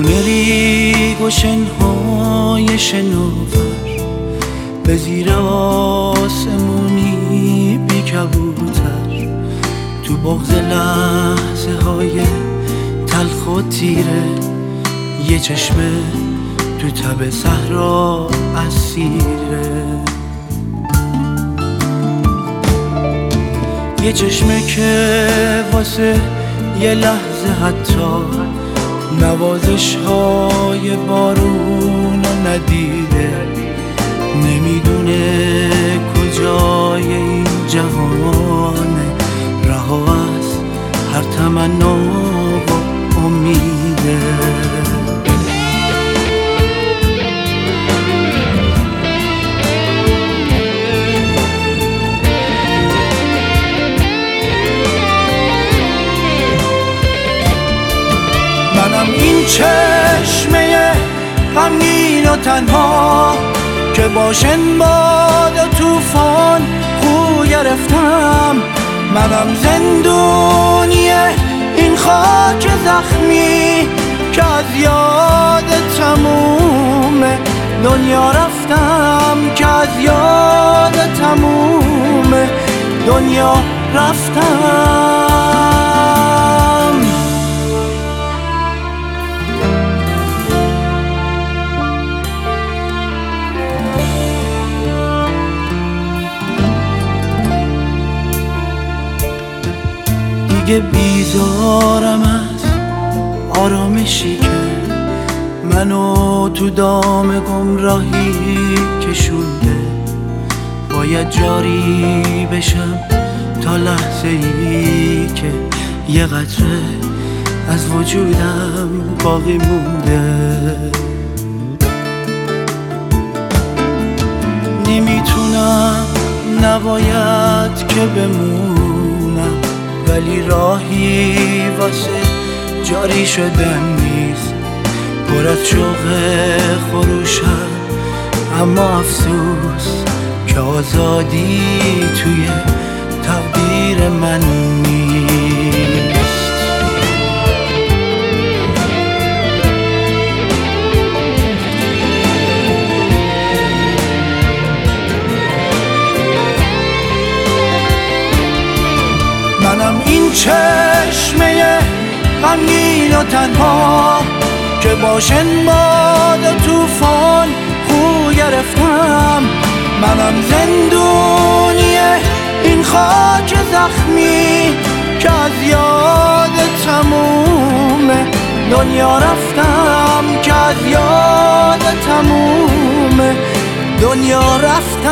ریگ و شنهای شنوفر به زیر آسمونی بی کبوتر، تو بغض لحظه های تلخ و تیره، یه چشمه تو تب صحرا اسیره. یه چشمه که واسه یه لحظه حتی نوازش های بارون رو ندیده، نمیدونه کجای این جهانه، رها از هر تمنا و امیده. منم این چشمه غمگین و تنها که با شنباد و توفان خو گرفتم. منم زندونی این خاک زخمی که از یاد تموم دنیا رفتم، که از یاد تموم دنیا رفتم. دیگه بیزارم از آرامشی که منو تو دام گمراهی کشونده. باید جاری بشم تا لحظه ای که یه قطره از وجودم باقی مونده. نمیتونم، نباید که بمونم، ولی راهی واسه جاری شدن نیست. پر از شوق خروشم اما افسوس که آزادی توی تقدیر من نیست. منم این چشمه غمگین و تنها که با شنباد و توفان خو گرفتم. منم زندونی این خاک زخمی که از یاد تموم دنیا رفتم، که از یاد تموم دنیا رفتم.